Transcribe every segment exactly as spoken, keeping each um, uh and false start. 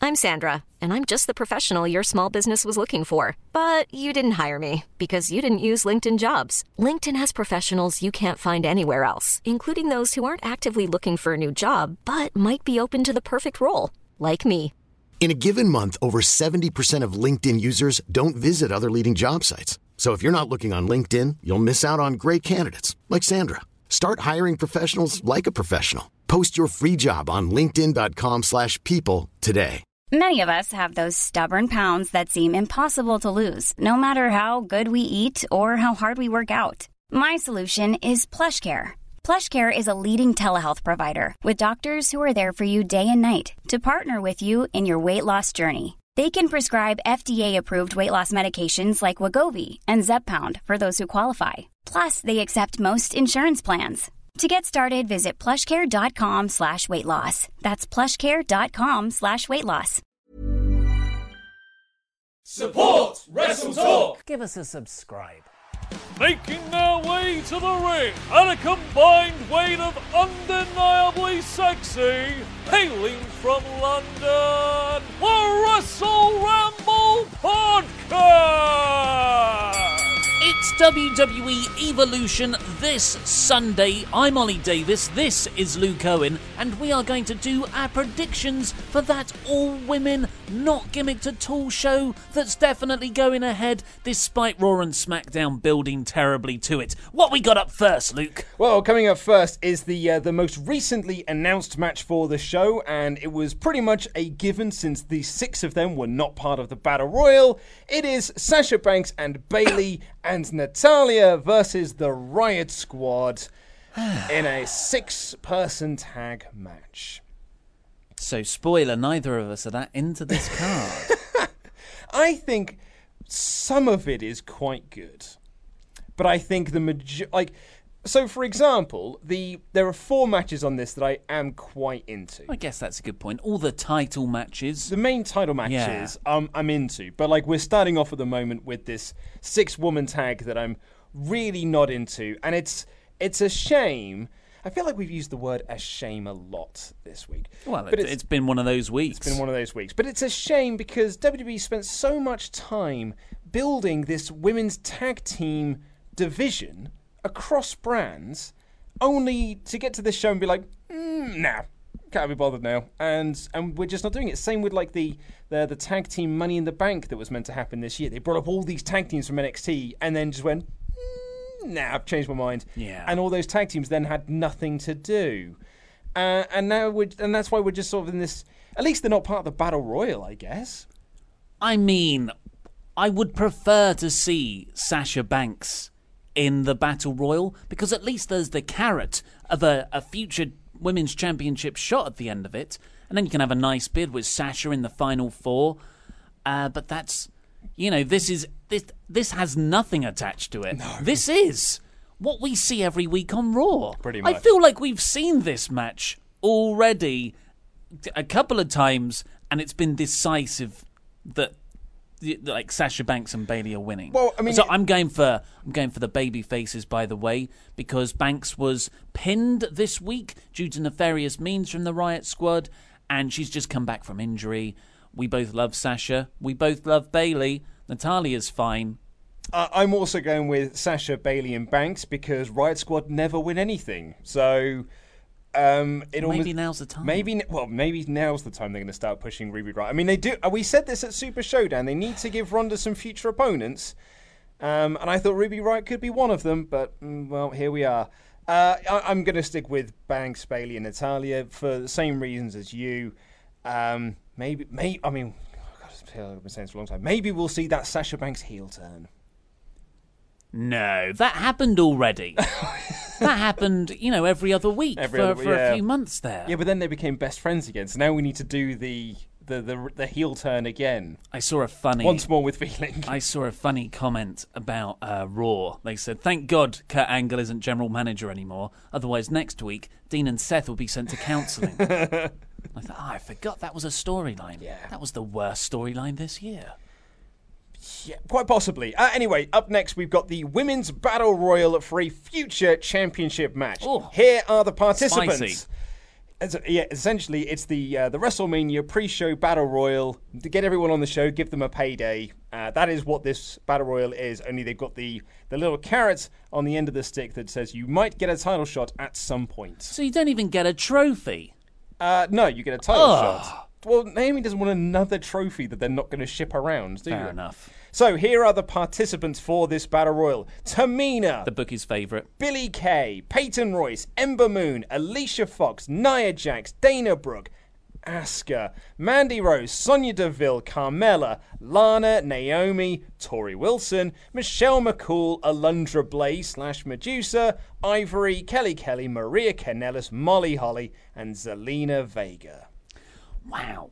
I'm Sandra, and I'm just the professional your small business was looking for. But you didn't hire me because you didn't use LinkedIn Jobs. LinkedIn has professionals you can't find anywhere else, including those who aren't actively looking for a new job, but might be open to the perfect role, like me. In a given month, over seventy percent of LinkedIn users don't visit other leading job sites. So if you're not looking on LinkedIn, you'll miss out on great candidates like Sandra. Start hiring professionals like a professional. Post your free job on linkedin.com slash people today. Many of us have those stubborn pounds that seem impossible to lose, no matter how good we eat or how hard we work out. My solution is PlushCare. PlushCare is a leading telehealth provider with doctors who are there for you day and night to partner with you in your weight loss journey. They can prescribe F D A-approved weight loss medications like Wegovy and Zepbound for those who qualify. Plus, they accept most insurance plans. To get started, visit plushcare.com slash weight loss. That's plushcare.com slash weight loss. Support Wrestle Talk! Give us a subscribe. Making their way to the ring at a combined weight of undeniably sexy, hailing from London, the Wrestle Ramble Podcast! It's W W E Evolution this Sunday. I'm Ollie Davis, this is Luke Owen, and we are going to do our predictions for that all-women, not gimmicked at all show that's definitely going ahead, despite Raw and SmackDown building terribly to it. What we got up first, Luke? Well, coming up first is the uh, the most recently announced match for the show, and it was pretty much a given since the six of them were not part of the Battle Royal. It is Sasha Banks and Bayley and Natalya versus the Riot Squad in a six-person tag match. So, spoiler, neither of us are that into this card. I think some of it is quite good, but I think the major like. So, for example, the there are four matches on this that I am quite into. I guess that's a good point. All the title matches. The main title matches yeah. um, I'm into, but like we're starting off at the moment with this six-woman tag that I'm really not into, and it's it's a shame. I feel like we've used the word "a shame" a lot this week. Well, but it's, it's been one of those weeks. It's been one of those weeks, but it's a shame because W W E spent so much time building this women's tag team division across brands, only to get to this show and be like, mm, nah, can't be bothered now, and and we're just not doing it. Same with like the, the the tag team Money in the Bank that was meant to happen this year. They brought up all these tag teams from N X T and then just went, mm, nah, I've changed my mind. Yeah. And all those tag teams then had nothing to do, uh, and now we're and that's why we're just sort of in this. At least they're not part of the Battle Royal, I guess. I mean, I would prefer to see Sasha Banks in the Battle Royal, because at least there's the carrot of a, a future Women's Championship shot at the end of it, and then you can have a nice bid with Sasha in the Final Four. Uh, but that's, you know, this is this this has nothing attached to it. No. This is what we see every week on Raw. Pretty much. I feel like we've seen this match already a couple of times, and it's been decisive that like Sasha Banks and Bayley are winning. Well, I mean, so it, I'm going for I'm going for the baby faces, by the way, because Banks was pinned this week due to nefarious means from the Riot Squad, and she's just come back from injury. We both love Sasha. We both love Bayley. Natalya's fine. Uh, I'm also going with Sasha, Bayley, and Banks because Riot Squad never win anything. So. Um, it maybe almost, now's the time. Maybe well, maybe now's the time they're going to start pushing Ruby Riott. I mean, they do. We said this at Super Showdown. They need to give Ronda some future opponents, um, and I thought Ruby Riott could be one of them. But mm, well, here we are. Uh, I, I'm going to stick with Banks, Bayley, and Natalya for the same reasons as you. Um, maybe, maybe. I mean, God, I've been saying this for a long time. Maybe we'll see that Sasha Banks heel turn. No, that happened already. That happened, you know, every other week every for, other, for yeah. a few months there. Yeah, but then they became best friends again. So now we need to do the the, the, the heel turn again. I saw a funny... Once more with feeling. I saw a funny comment about uh, Raw. They said, thank God Kurt Angle isn't general manager anymore. Otherwise, next week, Dean and Seth will be sent to counselling. I thought, oh, I forgot that was a storyline. Yeah. That was the worst storyline this year. Yeah, quite possibly. Uh, anyway, up next we've got the Women's Battle Royal for a future championship match. Ooh, Here are the participants. spicy. As, yeah, essentially, it's the uh, the WrestleMania pre-show battle royal to get everyone on the show, give them a payday. Uh, that is what this battle royal is. Only they've got the the little carrot on the end of the stick that says you might get a title shot at some point. So you don't even get a trophy. Uh, no, you get a title Ugh. shot. Well, Naomi doesn't want another trophy that they're not going to ship around, do you? Fair enough. So here are the participants for this battle royal: Tamina, The bookie's favourite. Billie Kay, Peyton Royce, Ember Moon, Alicia Fox, Nia Jax, Dana Brooke, Asuka, Mandy Rose, Sonya Deville, Carmella, Lana, Naomi, Tori Wilson, Michelle McCool, Alundra Blaze slash Medusa, Ivory, Kelly Kelly, Maria Kanellis, Molly Holly, and Zelina Vega. Wow.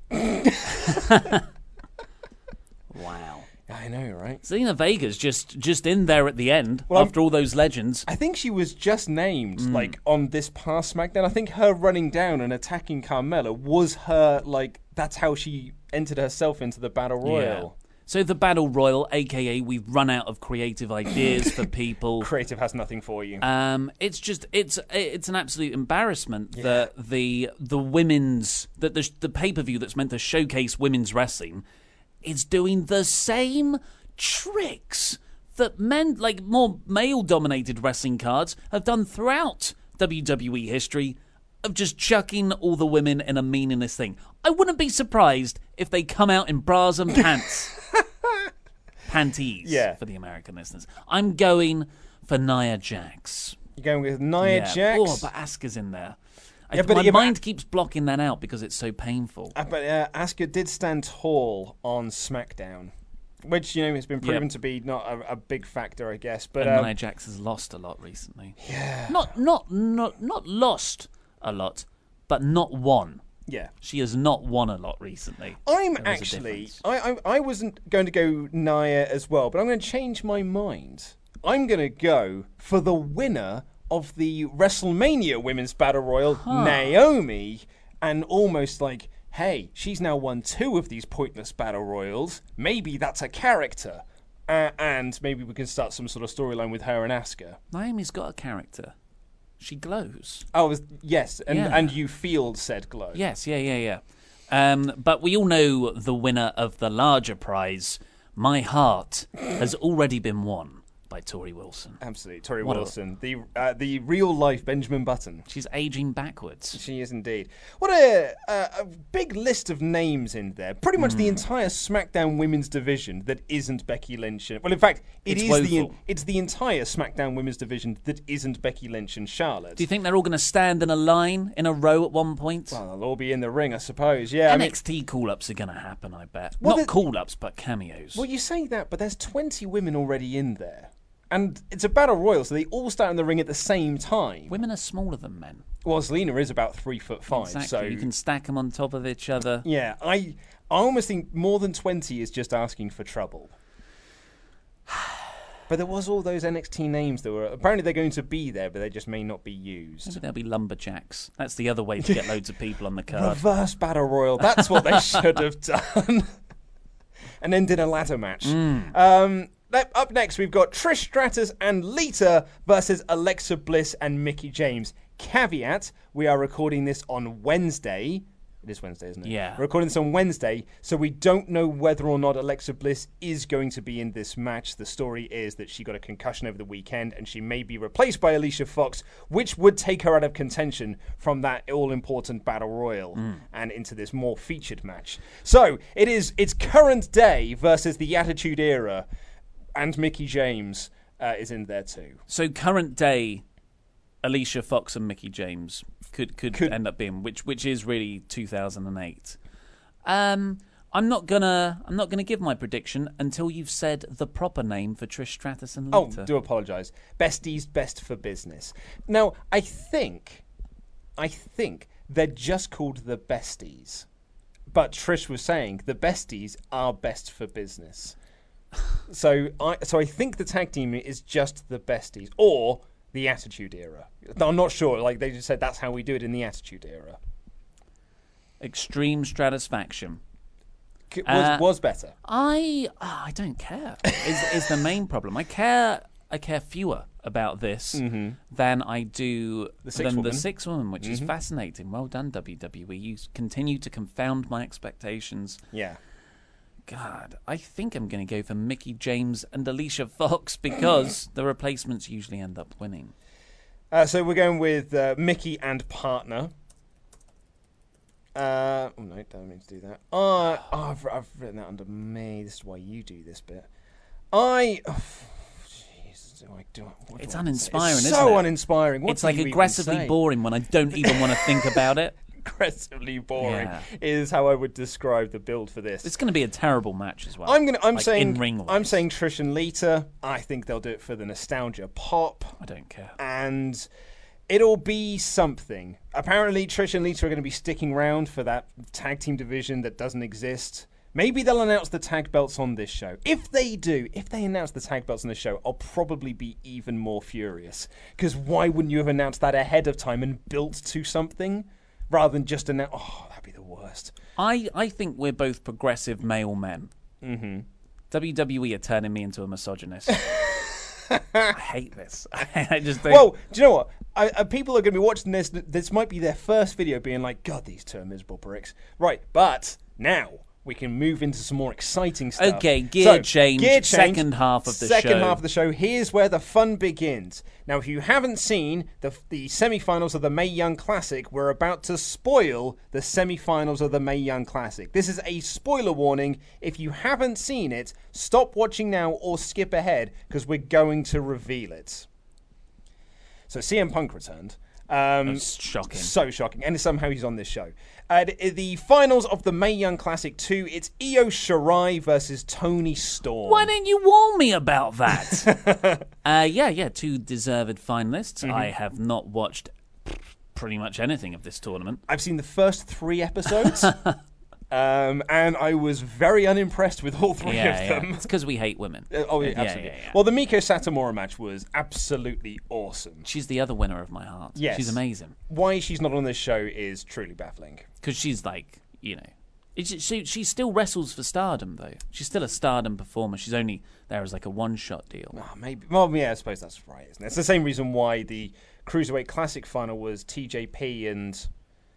Wow. I know, right? Zelina Vega's just just in there at the end Well, after all those legends. I think she was just named, Mm. like, on this past SmackDown. I think her running down and attacking Carmella was her, like, that's how she entered herself into the Battle Royal. Yeah. So the Battle Royal, aka we've run out of creative ideas for people. Creative has nothing for you. Um, it's just it's it's an absolute embarrassment that the the women's that the the pay per view that's meant to showcase women's wrestling is doing the same tricks that men, like more male dominated wrestling cards, have done throughout W W E history, of just chucking all the women in a meaningless thing. I wouldn't be surprised if they come out in bras and pants. Panties, Yeah. for the American listeners. I'm going for Nia Jax. You're going with Nia yeah. Jax? Oh, but Asuka's in there. I, Yeah, but- my yeah, but- mind keeps blocking that out because it's so painful. Uh, but uh, Asuka did stand tall on SmackDown, which, you know, has been proven Yeah. to be not a, a big factor, I guess. But And um, Nia Jax has lost a lot recently. Yeah. Not not not not lost a lot, but not won. yeah. She has not won a lot recently. I'm There is a actually, difference. I, I I wasn't going to go Nia as well, but I'm going to change my mind. I'm going to go for the winner of the WrestleMania Women's Battle Royal, Naomi, and almost like, hey, she's now won two of these pointless Battle Royals. Maybe that's a character. Uh, and maybe we can start some sort of storyline with her and Asuka. Naomi's got a character. She glows. Oh, yes, and, Yeah. and you feel said glow. Yes, yeah, yeah, yeah. Um, but we all know the winner of the larger prize. My heart has already been won by Tori Wilson. Absolutely. Tori What a- Wilson, the uh, the real-life Benjamin Button. She's aging backwards. She is indeed. What a, a, a big list of names in there. Pretty much Hmm. the entire SmackDown Women's division that isn't Becky Lynch. And, well, in fact, it It's is the woeful. it's the entire SmackDown Women's division that isn't Becky Lynch and Charlotte. Do you think they're all going to stand in a line, in a row at one point? Well, they'll all be in the ring, I suppose. Yeah. I mean, N X T call-ups are going to happen, I bet. Well, Not the- call-ups, but cameos. well, you say that, but there's twenty women already in there. And it's a battle royal, so they all start in the ring at the same time. Women are smaller than men. Well, Zelina is about three foot five, Exactly. so You can stack them on top of each other. yeah, I I almost think more than twenty is just asking for trouble. But there was all those N X T names that were apparently they're going to be there, but they just may not be used. Maybe there'll be lumberjacks. That's the other way to get loads of people on the card. Reverse battle royal. That's what they should have done. And then did a ladder match. Mm. Um, that- up next, we've got Trish Stratus and Lita versus Alexa Bliss and Mickie James. Caveat: we are recording this on Wednesday. It is Wednesday, isn't it? Yeah. We're recording this on Wednesday, so we don't know whether or not Alexa Bliss is going to be in this match. The story is that she got a concussion over the weekend, and she may be replaced by Alicia Fox, which would take her out of contention from that all-important Battle Royal and into this more featured match. So it is it's current day versus the Attitude Era, and Mickie James uh, is in there too. So current day, Alicia Fox and Mickie James could could, Could- end up being which which is really two thousand eight. Um, I'm not gonna I'm not gonna give my prediction until you've said the proper name for Trish Stratus and Oh, Lita. do apologise. Besties, best for business. Now, I think, I think they're just called the Besties. But Trish was saying the Besties are best for business. so I, so I think the tag team is just the Besties or the Attitude Era. I'm not sure. Like they just said, that's how we do it in the Attitude Era. Extreme Stratisfaction. C- Was Uh, was better. I ah, I don't care. Is is the main problem? I care I care fewer about this mm-hmm. than I do the six than woman. the six woman, which mm-hmm. is fascinating. Well done, W W E. You continue to confound my expectations. Yeah. God, I think I'm going to go for Mickie James and Alicia Fox because the replacements usually end up winning. Uh, so we're going with uh, Mickie and partner. Uh, oh, no, don't mean to do that. Uh, oh, I've, I've written that under me. This is why you do this bit. I... Oh, Jesus, do I do what It's do I uninspiring, it's isn't so it? uninspiring. What It's do like you even aggressively say? boring when I don't even want to think about it. Aggressively boring Yeah. is how I would describe the build for this. It's going to be a terrible match as well. I'm gonna. I'm like saying. in-ring I'm wise. saying Trish and Lita. I think they'll do it for the nostalgia pop, I don't care. and it'll be something. Apparently, Trish and Lita are going to be sticking around for that tag team division that doesn't exist. Maybe they'll announce the tag belts on this show. If they do, if they announce the tag belts on this show, I'll probably be even more furious. Because why wouldn't you have announced that ahead of time and built to something rather than just announce? Oh, that'd be the worst. I, I think we're both progressive male men. Mm-hmm. W W E are turning me into a misogynist. I hate this. I just think... Well, do you know what? I, I, people are going to be watching this. This might be their first video being like, God, these two are miserable pricks. Right, but now we can move into some more exciting stuff. Okay, gear So, change, gear change, second half of the second show. half of the show. Here's where the fun begins. Now, if you haven't seen the the semi-finals of the Mae Young Classic, we're about to spoil the semi-finals of the Mae Young Classic. This is a spoiler warning. If you haven't seen it, stop watching now or skip ahead because we're going to reveal it. So C M Punk returned. Um, That's shocking. So shocking. And somehow he's on this show. Uh, the, the finals of the Mae Young Classic two, it's Io Shirai versus Toni Storm. Why didn't you warn me about that? uh, yeah, yeah, two deserved finalists. Mm-hmm. I have not watched pretty much anything of this tournament. I've seen the first three episodes, um, and I was very unimpressed with all three yeah, of yeah. them. It's because we hate women. Uh, oh, yeah, Yeah, absolutely. yeah, yeah. Well, the Miko Satomura match was absolutely awesome. She's the other winner of my heart. Yes. She's amazing. Why she's not on this show is truly baffling. Because she's like, you know... It's, she, she still wrestles for Stardom, though. She's still a Stardom performer. She's only there as like a one-shot deal. Oh, maybe. Well, yeah, I suppose that's right, isn't it? It's the same reason why the Cruiserweight Classic final was T J P and...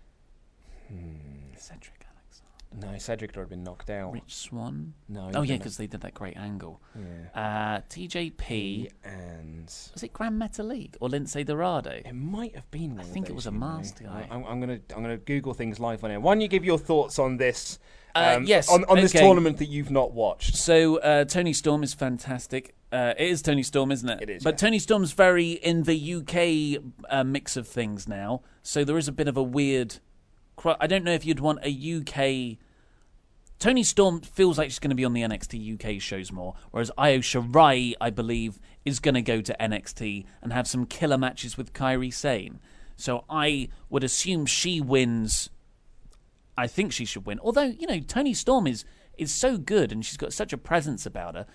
Cedric Alexander. No, Cedric had already been knocked out. Rich Swann? No. Oh, he yeah, didn't. because they did that great angle. Yeah. Uh, T J P... And... Was it Grand Metalik or Lindsay Dorado? It might have been one I of think it those, was a you know. master guy. I'm, I'm gonna I'm gonna Google things live on air. Why don't you give your thoughts on this? Uh, um, yes, on, on this okay. tournament that you've not watched. So uh, Toni Storm is fantastic. Uh, it is Toni Storm, isn't it? It is, But yeah. Toni Storm's very in the U K uh, mix of things now. So there is a bit of a weird... cro- I don't know if you'd want a U K... Toni Storm feels like she's going to be on the N X T U K shows more, whereas Io Shirai, I believe, is going to go to N X T and have some killer matches with Kairi Sane. So I would assume she wins. I think she should win. Although, you know, Toni Storm is is so good and she's got such a presence about her.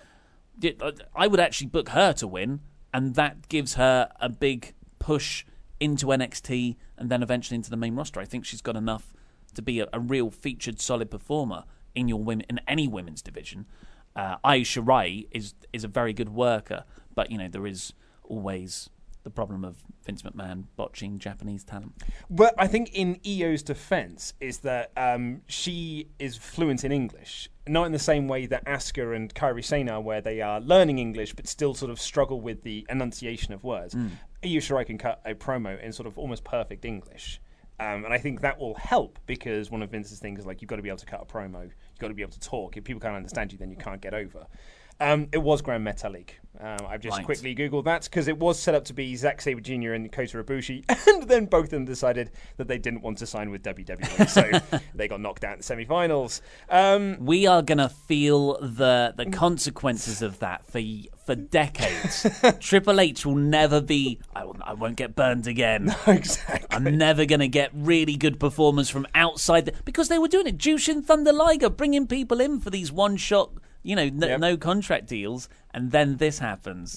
I would actually book her to win, and that gives her a big push into N X T and then eventually into the main roster. I think she's got enough to be a, a real featured, solid performer in your women in any women's division. Uh, Io Shirai is is a very good worker, but you know there is always the problem of Vince McMahon botching Japanese talent. But I think in Io's defense is that um, she is fluent in English, not in the same way that Asuka and Kairi Sane are, where they are learning English but still sort of struggle with the enunciation of words. Mm. Io Shirai can cut a promo in sort of almost perfect English. Um, and I think that will help because one of Vince's things is like you've got to be able to cut a promo, you've got to be able to talk. If people can't understand you, then you can't get over. Um, it was Grand Metalik. Um, I've just Right. quickly Googled that because it was set up to be Zack Sabre Junior and Kota Ibushi, and then both of them decided that they didn't want to sign with W W E, so they got knocked out in the semi-finals. Um, We are gonna feel the the consequences of that for for decades. Triple H will never be. I, will, I won't get burned again. exactly. I'm never gonna get really good performers from outside the, because they were doing it. Jushin Thunder Liger bringing people in for these one shot, you know, n- Yep. no contract deals, and then this happens. Yep.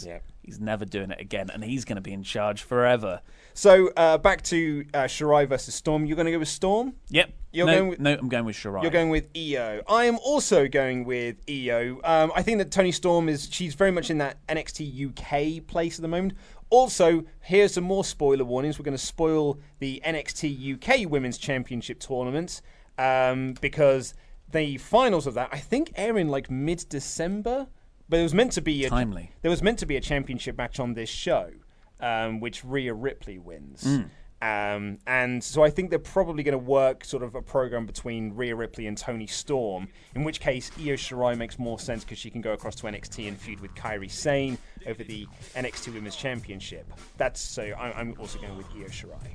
He's never doing it again, and he's going to be in charge forever. So uh, back to uh, Shirai versus Storm. You're going to go with Storm? Yep. You're no, going with, no, I'm going with Shirai. You're going with Io. I am also going with Io. Um, I think that Toni Storm is she's very much in that N X T U K place at the moment. Also, here's some more spoiler warnings. We're going to spoil the N X T U K Women's Championship tournament um, because the finals of that I think air in like mid-December. But it was meant to be a, timely. There was meant to be a championship match on this show, um, which Rhea Ripley wins. Mm. Um, and so I think they're probably going to work sort of a program between Rhea Ripley and Toni Storm, in which case Io Shirai makes more sense because she can go across to N X T and feud with Kairi Sane over the N X T Women's Championship. That's so I, I'm also going with Io Shirai.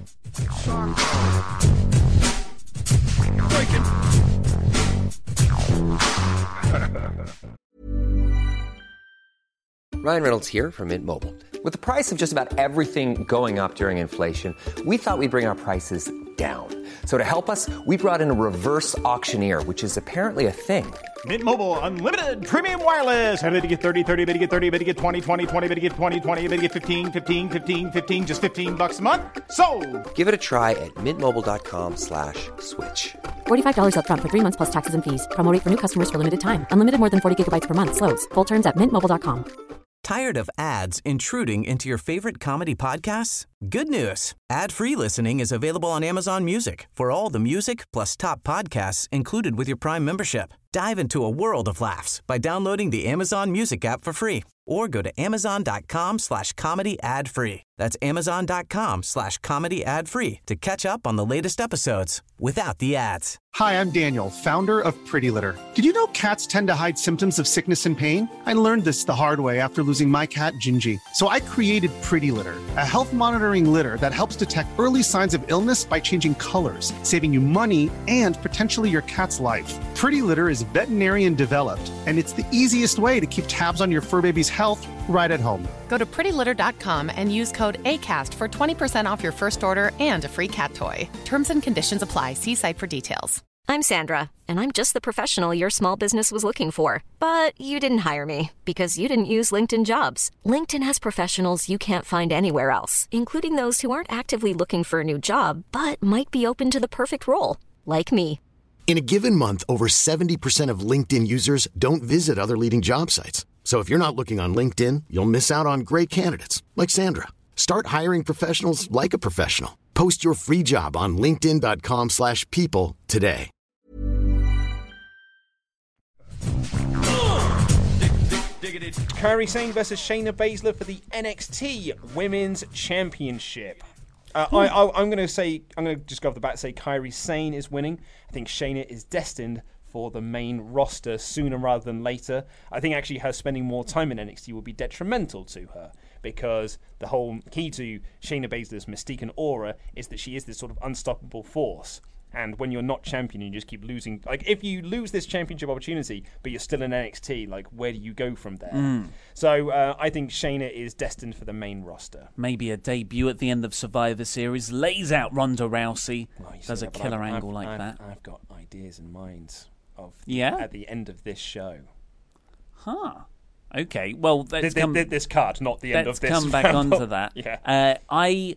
Ryan Reynolds here from Mint Mobile. With the price of just about everything going up during inflation, we thought we'd bring our prices down. So to help us, we brought in a reverse auctioneer, which is apparently a thing. Mint Mobile Unlimited Premium Wireless. How to get thirty, thirty, how to get thirty, how to get twenty, twenty, twenty, how to get twenty, twenty, how to get fifteen, fifteen, fifteen, fifteen, just fifteen bucks a month? Sold! Give it a try at mintmobile.com slash switch. forty-five dollars up front for three months plus taxes and fees. Promo rate for new customers for limited time. Unlimited more than forty gigabytes per month. Slows full terms at mint mobile dot com. Tired of ads intruding into your favorite comedy podcasts? Good news. Ad-free listening is available on Amazon Music for all the music plus top podcasts included with your Prime membership. Dive into a world of laughs by downloading the Amazon Music app for free or go to amazon.com slash comedy ad free. That's amazon.com slash comedy ad free to catch up on the latest episodes without the ads. Hi, I'm Daniel, founder of Pretty Litter. Did you know cats tend to hide symptoms of sickness and pain? I learned this the hard way after losing my cat, Gingy. So I created Pretty Litter, a health monitoring litter that helps detect early signs of illness by changing colors, saving you money and potentially your cat's life. Pretty Litter is veterinarian developed, and it's the easiest way to keep tabs on your fur baby's health right at home. Go to pretty litter dot com and use code ACAST for twenty percent off your first order and a free cat toy. Terms and conditions apply. See site for details. I'm Sandra, and I'm just the professional your small business was looking for. But you didn't hire me because you didn't use LinkedIn Jobs. LinkedIn has professionals you can't find anywhere else, including those who aren't actively looking for a new job, but might be open to the perfect role, like me. In a given month, over seventy percent of LinkedIn users don't visit other leading job sites. So if you're not looking on LinkedIn, you'll miss out on great candidates like Sandra. Start hiring professionals like a professional. Post your free job on linkedin.com slash people today. Kairi Sane versus Shayna Baszler for the N X T Women's Championship. Uh, I, I, I'm going to say, I'm going to just go off the bat and say Kairi Sane is winning. I think Shayna is destined for the main roster sooner rather than later. I think actually her spending more time in N X T will be detrimental to her because the whole key to Shayna Baszler's mystique and aura is that she is this sort of unstoppable force. And when you're not champion, you just keep losing. Like, if you lose this championship opportunity, but you're still in N X T, like, where do you go from there? Mm. So uh, I think Shayna is destined for the main roster. Maybe a debut at the end of Survivor Series, lays out Ronda Rousey, well, does a killer I've, angle I've, like I've, that. I've got ideas in mind of yeah? at the end of this show. Huh. Okay, well, let's this, come... This card, not the end of this. Let's come back round. onto that. yeah. Uh, I...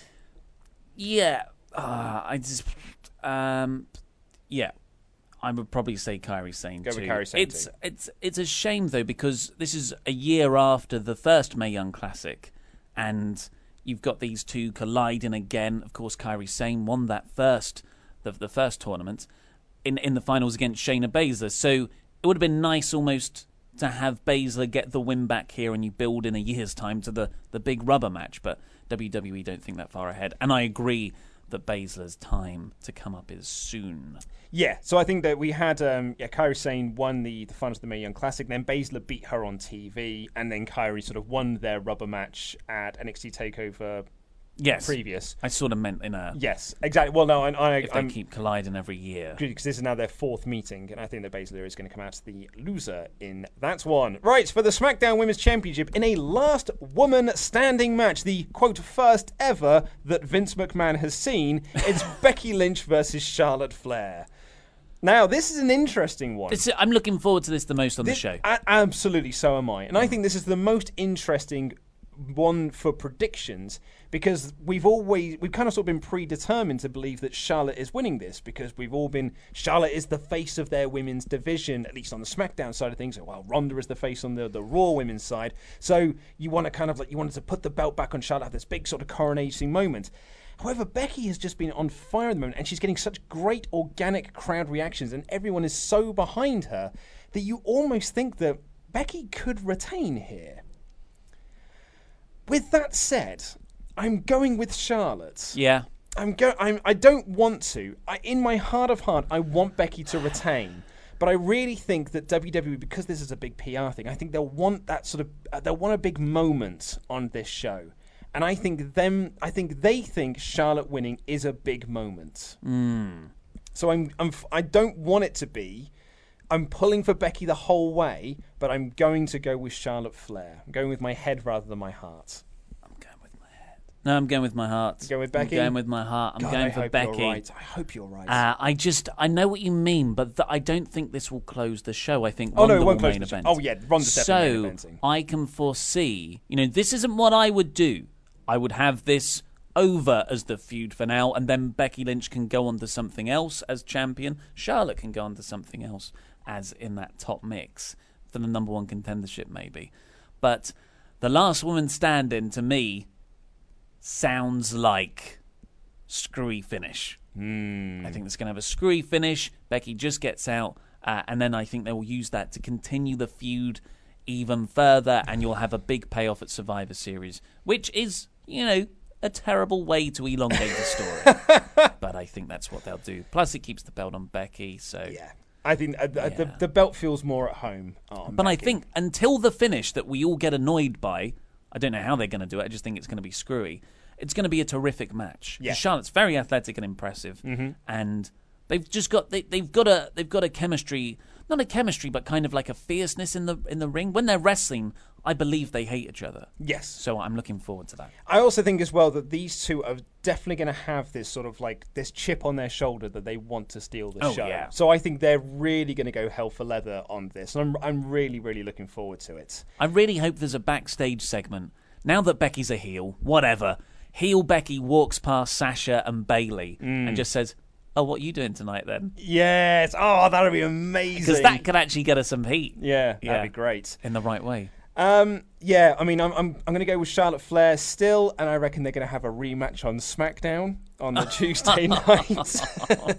Yeah. Uh, I just... Um... Yeah, I would probably say Kairi Sane Go too. with Kairi Sane it's too. it's it's a shame though because this is a year after the first Mae Young Classic, and you've got these two colliding again. Of course, Kairi Sane won that first the the first tournament in in the finals against Shayna Baszler. So it would have been nice almost to have Baszler get the win back here, and you build in a year's time to the the big rubber match. But W W E don't think that far ahead, and I agree that Baszler's time to come up is soon. Yeah, so I think that we had um, yeah, Kairi Sane won the, the finals of the Mae Young Classic, then Baszler beat her on T V, and then Kairi sort of won their rubber match at N X T TakeOver yes. previous. I sort of meant in a... Yes, exactly. Well, no, I, I, if they I'm, keep colliding every year. Because this is now their fourth meeting, and I think that Baszler is going to come out the loser in that one. Right, for the SmackDown Women's Championship, in a last woman standing match, the, quote, first ever that Vince McMahon has seen, it's Becky Lynch versus Charlotte Flair. Now, this is an interesting one. This, I'm looking forward to this the most on this, the show. A- absolutely, so am I. And I think this is the most interesting one for predictions because we've always we've kind of sort of been predetermined to believe that Charlotte is winning this because we've all been Charlotte is the face of their women's division, at least on the SmackDown side of things, while Ronda is the face on the, the Raw women's side. So you want to kind of like you wanted to put the belt back on Charlotte, have this big sort of coronation moment. However, Becky has just been on fire at the moment and she's getting such great organic crowd reactions and everyone is so behind her that you almost think that Becky could retain here. With that said, I'm going with Charlotte. Yeah. I'm go. I'm. I don't want to. I, in my heart of heart, I want Becky to retain. But I really think that W W E, because this is a big P R thing, I think they'll want that sort of. Uh, they'll want a big moment on this show, and I think them. I think they think Charlotte winning is a big moment. Mm. So I'm. I'm. I don't want it to be. I'm pulling for Becky the whole way, but I'm going to go with Charlotte Flair. I'm going with my head rather than my heart. I'm going with my head. No, I'm going with my heart. You're going with Becky? I'm going with my heart. I'm God, going I for hope Becky. You're right. I hope you're right. Uh, I just, I know what you mean, but th- I don't think this will close the show. I think oh, Ronda no, it won't will close main the show. event. Oh, yeah, Ronda's definitely main So eventing. I can foresee, you know, this isn't what I would do. I would have this over as the feud for now, and then Becky Lynch can go on to something else as champion. Charlotte can go on to something else as in that top mix for the number one contendership, maybe. But the last woman standing, to me, sounds like screwy finish. Mm. I think it's going to have a screwy finish. Becky just gets out, uh, and then I think they will use that to continue the feud even further, and you'll have a big payoff at Survivor Series, which is, you know, a terrible way to elongate the story. But I think that's what they'll do. Plus, it keeps the belt on Becky, so... Yeah. I think uh, Yeah. the, the belt feels more at home. On But I Becky. think until the finish that we all get annoyed by, I don't know how they're going to do it, I just think it's going to be screwy. It's going to be a terrific match. Yeah. Charlotte's very athletic and impressive, mm-hmm. and they've just got they, they've got a they've got a chemistry, not a chemistry, but kind of like a fierceness in the in the ring. When they're wrestling, I believe they hate each other. Yes. So I'm looking forward to that. I also think as well that these two are definitely going to have this sort of like this chip on their shoulder that they want to steal the Oh, show. yeah. So I think they're really going to go hell for leather on this, and I'm I'm really really looking forward to it. I really hope there's a backstage segment. Now that Becky's a heel, whatever, heel Becky walks past Sasha and Bayley Mm. and just says, "Oh, what are you doing tonight then?" Yes. Oh, that would be amazing. Because that could actually get us some heat. Yeah, Yeah. that'd be great. In the right way. Um, yeah, I mean, I'm I'm I'm going to go with Charlotte Flair still, and I reckon they're going to have a rematch on SmackDown on the Tuesday night.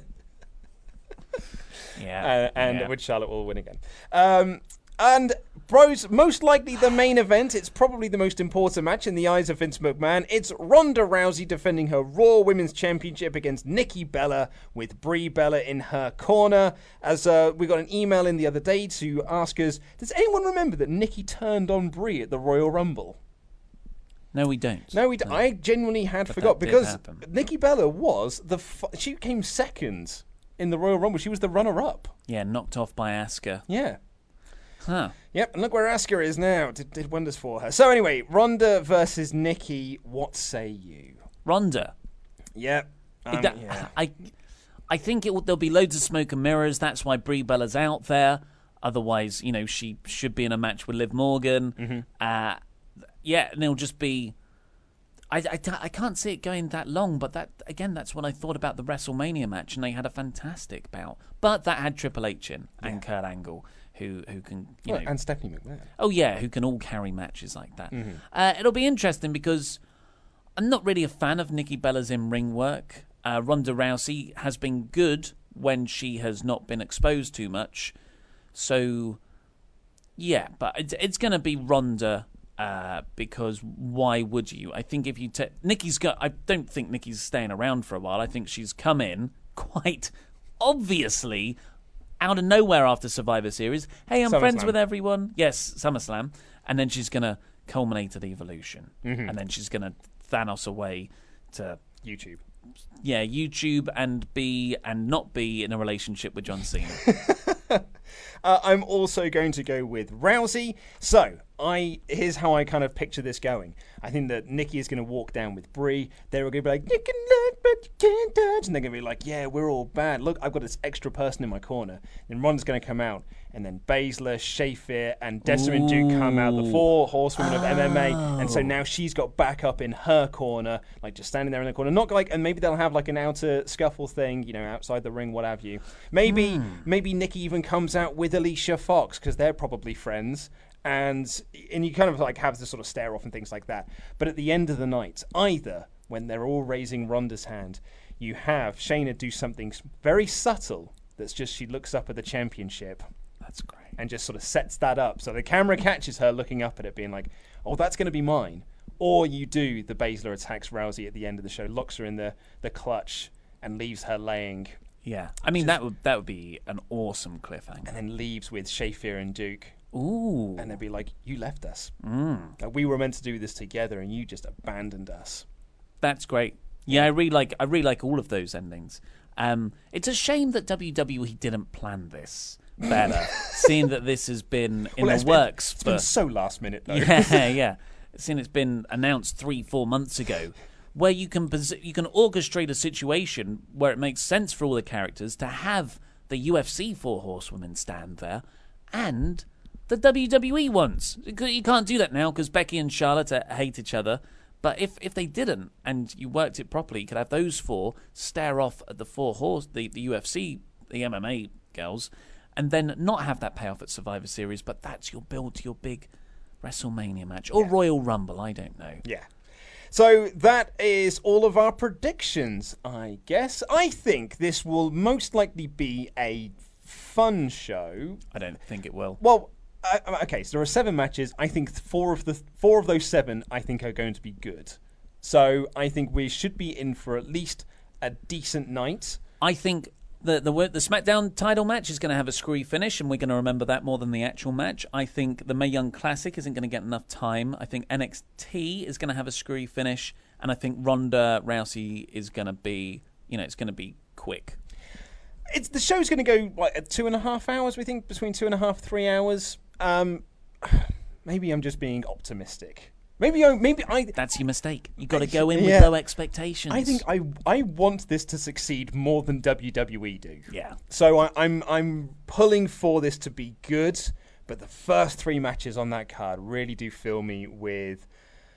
Yeah, uh, and yeah. which Charlotte will win again. Um, and bros, most likely the main event. It's probably the most important match in the eyes of Vince McMahon. It's Ronda Rousey defending her Raw Women's Championship against Nikki Bella, with Brie Bella in her corner. As uh, we got an email in the other day to ask us, does anyone remember that Nikki turned on Brie at the Royal Rumble? No, we don't. No, we. D- I genuinely had But forgot that did because happen. Nikki Bella was the. F- she came second in the Royal Rumble. She was the runner-up. Yeah, knocked off by Asuka. Yeah. Huh. Yep, and look where Asuka is now. Did, did wonders for her. So anyway, Ronda versus Nikki. What say you? Ronda. Yep. Um, It- yeah. I, I think it will, there'll be loads of smoke and mirrors. That's why Brie Bella's out there. Otherwise, you know, she should be in a match with Liv Morgan. Mm-hmm. Uh, yeah, and it'll just be... I, I, I can't see it going that long, but that again, that's what I thought about the WrestleMania match, and they had a fantastic bout. But that had Triple H in and Kurt Angle, who who can you Well, know and Stephanie McMahon. oh yeah, who can all carry matches like that. Mm-hmm. Uh, it'll be interesting because I'm not really a fan of Nikki Bella's in-ring work. Uh, Ronda Rousey has been good when she has not been exposed too much. So yeah, but it's it's going to be Ronda. Uh, because why would you? I think if you take Nikki's got, I don't think Nikki's staying around for a while. I think she's come in quite obviously out of nowhere after Survivor Series. Hey, I'm friends SummerSlam. with everyone. Yes, SummerSlam, and then she's gonna culminate at Evolution, Mm-hmm. and then she's gonna Thanos away to YouTube. yeah YouTube and be and not be in a relationship with John Cena. Uh, I'm also going to go with Rousey. So, I here's how I kind of picture this going. I think that Nikki is going to walk down with Brie. They're going to be like, you can look, but you can't touch. And they're going to be like, yeah, we're all bad. Look, I've got this extra person in my corner. Then Ronda's going to come out. And then Baszler, Shafir, and Desmond Duke come out, the four horsewomen oh. of M M A. And so now she's got backup in her corner, like just standing there in the corner. Not like, and maybe they'll have like an outer scuffle thing, you know, outside the ring, what have you. Maybe, mm. maybe Nikki even comes out with Alicia Fox, because they're probably friends. And and you kind of like have this sort of stare off and things like that. But at the end of the night, either when they're all raising Ronda's hand, you have Shayna do something very subtle that's just she looks up at the championship. That's great. And just sort of sets that up. So the camera catches her looking up at it being like, oh, that's going to be mine. Or you do the Baszler attacks Rousey at the end of the show, locks her in the, the clutch and leaves her laying. Yeah. I mean, that would that would be an awesome cliffhanger. And then leaves with Shafir and Duke. Ooh. And they'd be like, you left us. Mm. Like, we were meant to do this together and you just abandoned us. That's great. Yeah, I really like I really like all of those endings. Um, it's a shame that W W E didn't plan this better, seeing that this has been in well, the been, works. It's for, been so last minute, though. Yeah, yeah. Seeing it's been announced three, four months ago, where you can you can orchestrate a situation where it makes sense for all the characters to have the U F C four horsewomen stand there, and the W W E ones. You can't do that now because Becky and Charlotte hate each other. But if, if they didn't, and you worked it properly, you could have those four stare off at the four horse, the, the U F C, the M M A girls, and then not have that payoff at Survivor Series, but that's your build to your big WrestleMania match. Or yeah. Royal Rumble, I don't know. Yeah. So that is all of our predictions, I guess. I think this will most likely be a fun show. I don't think it will. Well, uh, okay, so there are seven matches. I think four of the four of those seven, I think, are going to be good. So I think we should be in for at least a decent night. I think the the the SmackDown title match is going to have a screwy finish, and we're going to remember that more than the actual match. I think the Mae Young Classic isn't going to get enough time. I think N X T is going to have a screwy finish, and I think Ronda Rousey is going to be, you know, it's going to be quick. It's the show's going to go like at two and a half hours. We think between two and a half, three hours. Um, maybe I'm just being optimistic. Maybe I, maybe I. That's your mistake. You got to go in yeah. with low expectations. I think I I want this to succeed more than W W E do. Yeah. So I, I'm I'm pulling for this to be good, but the first three matches on that card really do fill me with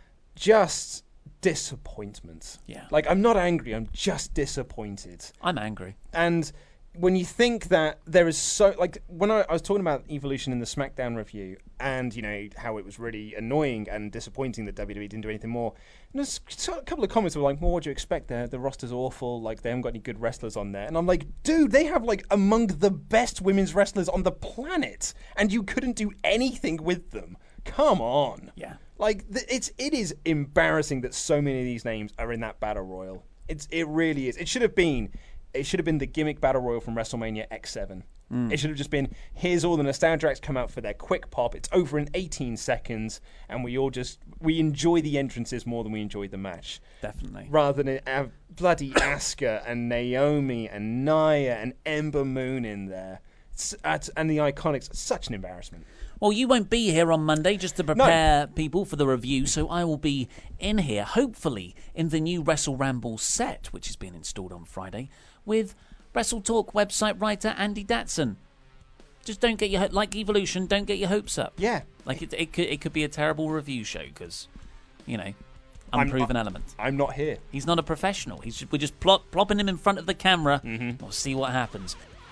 just disappointment. Yeah. Like I'm not angry. I'm just disappointed. I'm angry. And when you think that there is so, like, when I, I was talking about Evolution in the SmackDown review, and, you know, how it was really annoying and disappointing that W W E didn't do anything more, and there's a couple of comments that were like, well, what do you expect? The, the roster's awful, like, they haven't got any good wrestlers on there. And I'm like, dude, they have, like, among the best women's wrestlers on the planet, and you couldn't do anything with them. Come on. Yeah. Like, it's, it is embarrassing that so many of these names are in that Battle Royal. It's, it really is. It should have been... It should have been the gimmick Battle Royal from WrestleMania X seven. Mm. It should have just been, here's all the Nostalgia acts come out for their quick pop. It's over in eighteen seconds, and we all just, we enjoy the entrances more than we enjoy the match. Definitely. Rather than have bloody Asuka and Naomi and Nia and Ember Moon in there. It's, and the Iconics. It's such an embarrassment. Well, you won't be here on Monday just to prepare no. people for the review, so I will be in here, hopefully, in the new Wrestle Ramble set, which has been installed on Friday, with Wrestle Talk website writer Andy Datson. Just don't get your, like Evolution, don't get your hopes up. Yeah. Like, it, it, could, it could be a terrible review show, because, you know, unproven I'm, element. I'm not here. He's not a professional. He's We're just plop, plopping him in front of the camera. Mm-hmm. We'll see what happens.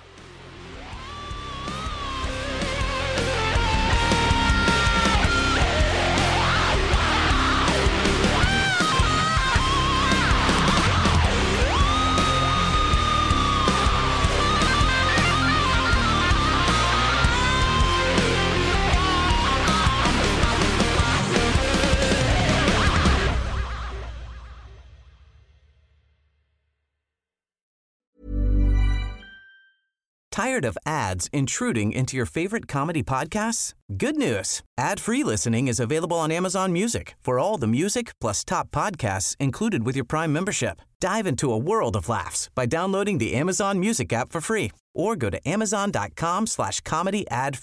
Tired of ads intruding into your favorite comedy podcasts? Good news. Ad-free listening is available on Amazon Music for all the music plus top podcasts included with your Prime membership. Dive into a world of laughs by downloading the Amazon Music app for free or go to amazon.com slash comedy ad free.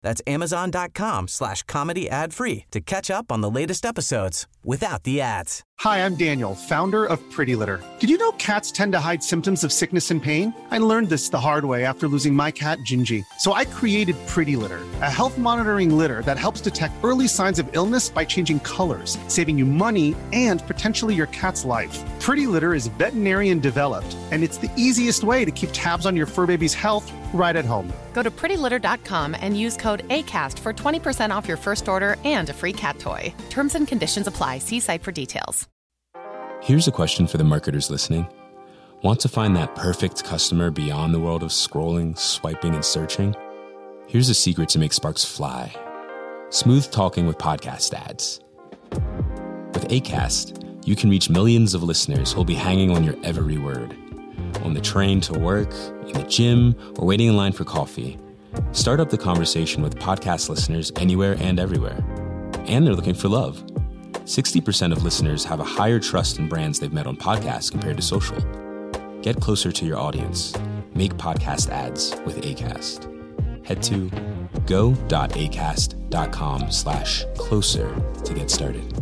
That's amazon.com slash comedy ad free to catch up on the latest episodes without the ads. Hi, I'm Daniel, founder of Pretty Litter. Did you know cats tend to hide symptoms of sickness and pain? I learned this the hard way after losing my cat, Gingy. So I created Pretty Litter, a health monitoring litter that helps detect early signs of illness by changing colors, saving you money and potentially your cat's life. Pretty Litter is veterinarian developed, and it's the easiest way to keep tabs on your fur baby's health right at home. Go to pretty litter dot com and use code ACAST for twenty percent off your first order and a free cat toy. Terms and conditions apply. See site for details. Here's a question for the marketers listening. Want to find that perfect customer beyond the world of scrolling, swiping, and searching? Here's a secret to make sparks fly. Smooth talking with podcast ads. With Acast, you can reach millions of listeners who'll be hanging on your every word. On the train to work, in the gym, or waiting in line for coffee. Start up the conversation with podcast listeners anywhere and everywhere. And they're looking for love. sixty percent of listeners have a higher trust in brands they've met on podcasts compared to social. Get closer to your audience. Make podcast ads with Acast. Head to go.acast.com slash closer to get started.